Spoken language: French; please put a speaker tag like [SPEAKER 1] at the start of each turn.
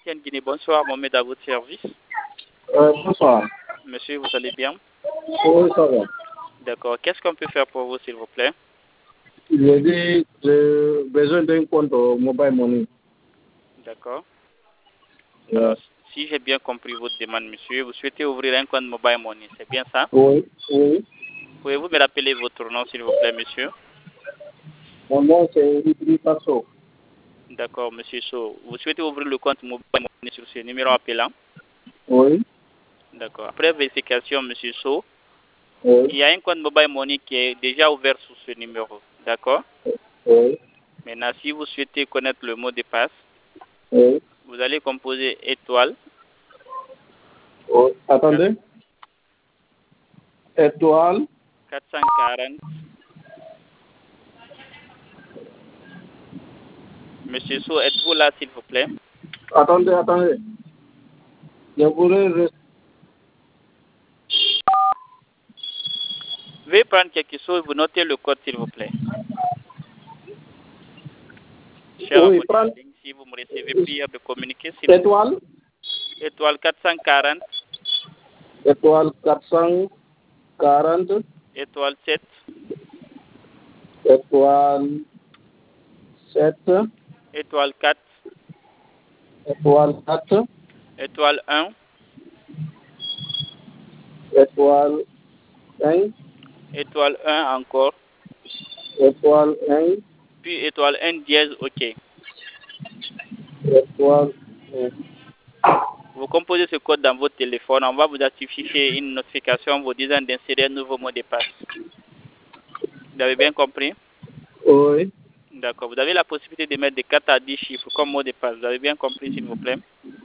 [SPEAKER 1] MTN Guinée. Bonsoir, Mohamed, à votre service.
[SPEAKER 2] Bonsoir.
[SPEAKER 1] Monsieur, vous allez bien?
[SPEAKER 2] Oui, ça va.
[SPEAKER 1] D'accord. Qu'est-ce qu'on peut faire pour vous, s'il vous plaît?
[SPEAKER 2] J'ai dit j'ai besoin d'un compte mobile money.
[SPEAKER 1] D'accord.
[SPEAKER 2] Ouais.
[SPEAKER 1] Alors, si j'ai bien compris votre demande, monsieur, vous souhaitez ouvrir un compte mobile money, c'est bien ça?
[SPEAKER 2] Oui, oui.
[SPEAKER 1] Pouvez-vous me rappeler votre nom, s'il vous plaît, monsieur?
[SPEAKER 2] Mon nom, c'est Idriss Tasso.
[SPEAKER 1] D'accord, monsieur So. Vous souhaitez ouvrir le compte mobile money sur ce numéro appelant?
[SPEAKER 2] Oui,
[SPEAKER 1] D'accord. Après vérification, monsieur So, il
[SPEAKER 2] oui,
[SPEAKER 1] y a un compte mobile money qui est déjà ouvert sur ce numéro. D'accord?
[SPEAKER 2] oui,
[SPEAKER 1] Maintenant, si vous souhaitez connaître le mot de passe,
[SPEAKER 2] oui.
[SPEAKER 1] vous allez composer étoile.
[SPEAKER 2] Oui. Attendez. Étoile.
[SPEAKER 1] 440. Monsieur So, êtes-vous là, s'il vous plaît?
[SPEAKER 2] Attendez. Je voudrais rester.
[SPEAKER 1] Veuillez prendre quelque chose, vous notez le code, s'il vous plaît. Cher
[SPEAKER 2] Oui,
[SPEAKER 1] abonné en
[SPEAKER 2] prendre
[SPEAKER 1] ligne, si vous me recevez, prière de communiquer, s'il vous plaît.
[SPEAKER 2] étoile.
[SPEAKER 1] Étoile 440,
[SPEAKER 2] Étoile 440.
[SPEAKER 1] étoile 7,
[SPEAKER 2] Étoile 7.
[SPEAKER 1] étoile 4,
[SPEAKER 2] Étoile 4.
[SPEAKER 1] étoile 1,
[SPEAKER 2] Étoile 5.
[SPEAKER 1] étoile 1 encore,
[SPEAKER 2] Étoile 1.
[SPEAKER 1] puis étoile 1 dièse, OK.
[SPEAKER 2] Étoile 1.
[SPEAKER 1] Vous composez ce code dans votre téléphone, on va vous afficher une notification vous disant d'insérer un nouveau mot de passe. Vous avez bien compris?
[SPEAKER 2] Oui,
[SPEAKER 1] D'accord. Vous avez la possibilité de mettre de 4 à 10 chiffres comme mot de passe. Vous avez bien compris, s'il vous plaît?